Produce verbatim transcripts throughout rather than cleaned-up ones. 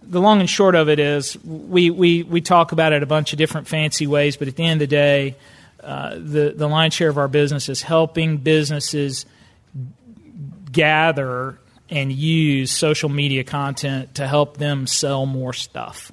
the long and short of it is we, we, we talk about it a bunch of different fancy ways, but at the end of the day, uh, the, the lion's share of our business is helping businesses gather and use social media content to help them sell more stuff.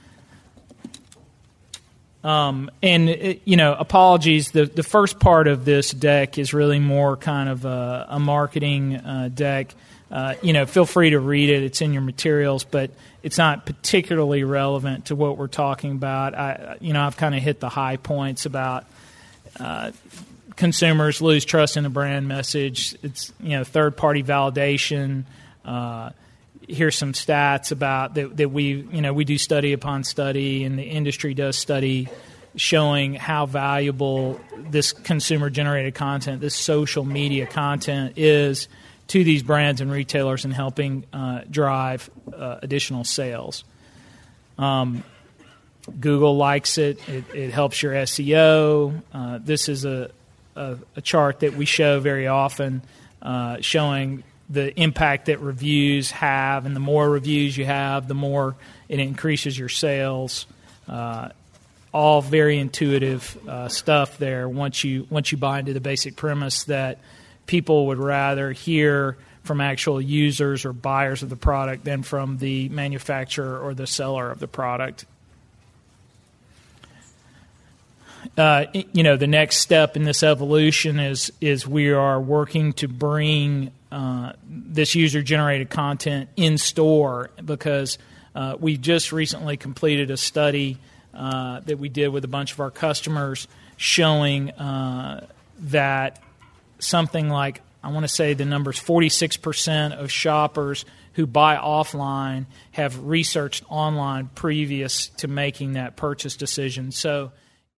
Um, and, it, you know, apologies, the, the first part of this deck is really more kind of a, a marketing uh, deck. Uh, you know, feel free to read it. It's in your materials, but it's not particularly relevant to what we're talking about. I, you know, I've kind of hit the high points about uh, consumers lose trust in the brand message. It's, you know, third-party validation. Uh, here's some stats about that, that we, you know, we do study upon study, and the industry does study showing how valuable this consumer-generated content, this social media content is to these brands and retailers in helping uh, drive uh, additional sales. Um, Google likes it. it. It helps your S E O. Uh, this is a, a, a chart that we show very often uh, showing the impact that reviews have, and the more reviews you have, the more it increases your sales. Uh, all very intuitive uh, stuff there once you once you buy into the basic premise that people would rather hear from actual users or buyers of the product than from the manufacturer or the seller of the product. Uh, you know, the next step in this evolution is is we are working to bring uh, this user-generated content in store, because uh, we just recently completed a study uh, that we did with a bunch of our customers showing uh, that something like, I want to say the number's forty-six percent of shoppers who buy offline have researched online previous to making that purchase decision. So